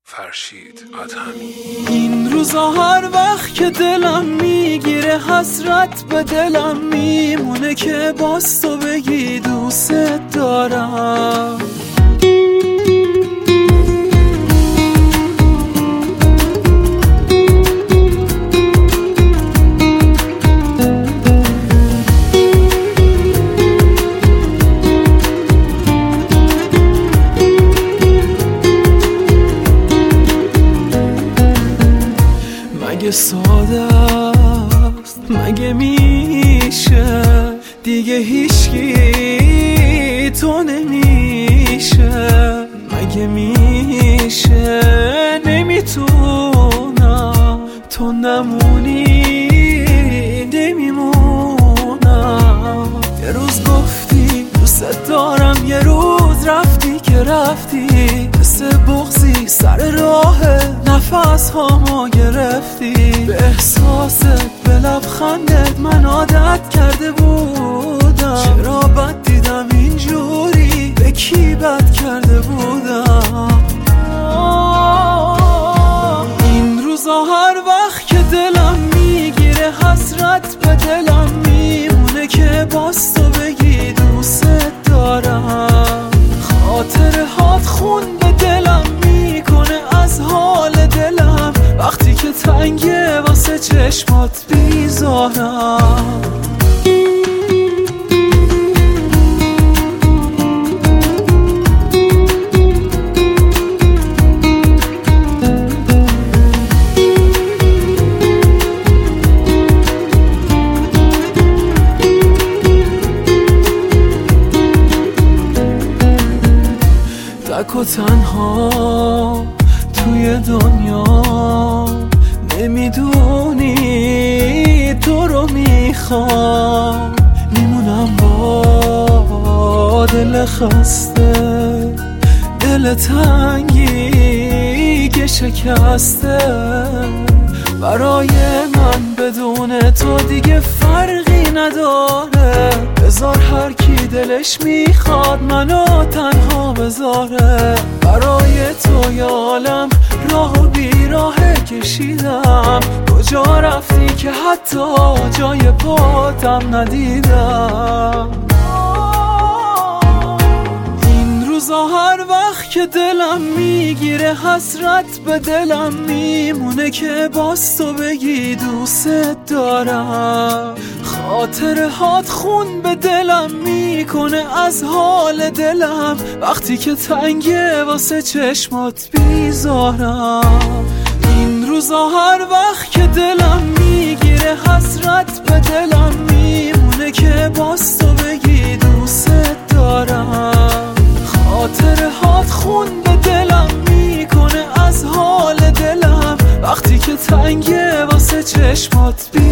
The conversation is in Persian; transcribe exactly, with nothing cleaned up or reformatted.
فرشید ادهمی. این روزا هر وقت که دلم میگیره حسرت به دلم میمونه که باز تو بگی دوست دارم. مگه ساده است، مگه میشه دیگه هیچکی تو نمیشه؟ مگه میشه نمیتونم تو نمونی نمیمونم. یه روز گفتی دوست دارم، یه روز رفتی که رفتی مثل بغضی سر راه نفس هامو گرفتی. به احساست به لبخندت من عادت کرده بودم، چرا بد دیدم اینجوری، به کی بد کرده بودم. این روزا هر وقت که دلم میگیره حسرت به دلم میمونه که باز تو بگی دوست دارم. خاطره هات خون به دلم میکنه از حال دلم، وقتی که تنگه واسه چشمات بیزارم. تک و تنها توی دنیا نمیدونی تو رو میخوام، میمونم با دل خسته، دل تنگی که شکسته. برای من بدون تو دیگه فرقی نداره، بذار هر کی دلش میخواد منو تنها بذاره. برای تو یا عالم راه و بیراه کشیدم، کجا رفتی که حتی جای پاتم ندیدم. این روزا هر وقت که دلم میگیره حسرت به دلم میمونه که باز تو بگی دوست دارم. خاطره هات خون به دلم میکنه از حال دلم، وقتی که تنگه واسه چشمات بیزارم. این روزا هر وقت که دلم میگیره حسرت به دلم میمونه که باز تو بگی دوست دارم. خاطره هات خون به دلم میکنه از حال دلم، وقتی که تنگه واسه چشمات بیزارم.